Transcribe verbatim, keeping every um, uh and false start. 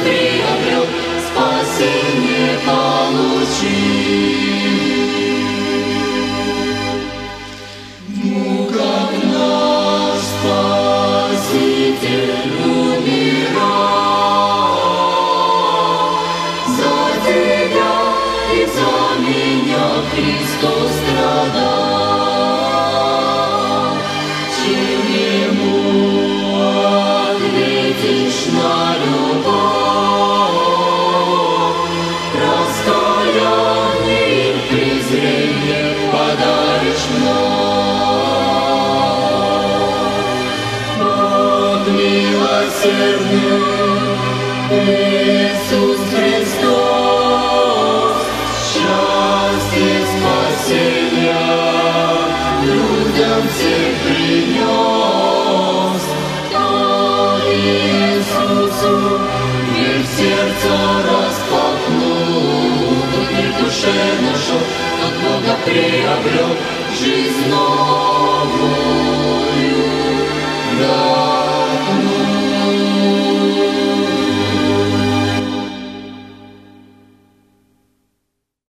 приобрел, спасение получил. Ну, как наш Спаситель умирал, за тебя и за меня Христос страдал. Чем Ему ответишь на любовь, раскаяние и презрение подаришь вновь. Бог милосердный, Иисус Христос, счастье, спасения людям всем принес. Кто Иисусу дверь сердца распахнул, тот мир душе нашел, тот Бога приобрел, жизнь новую.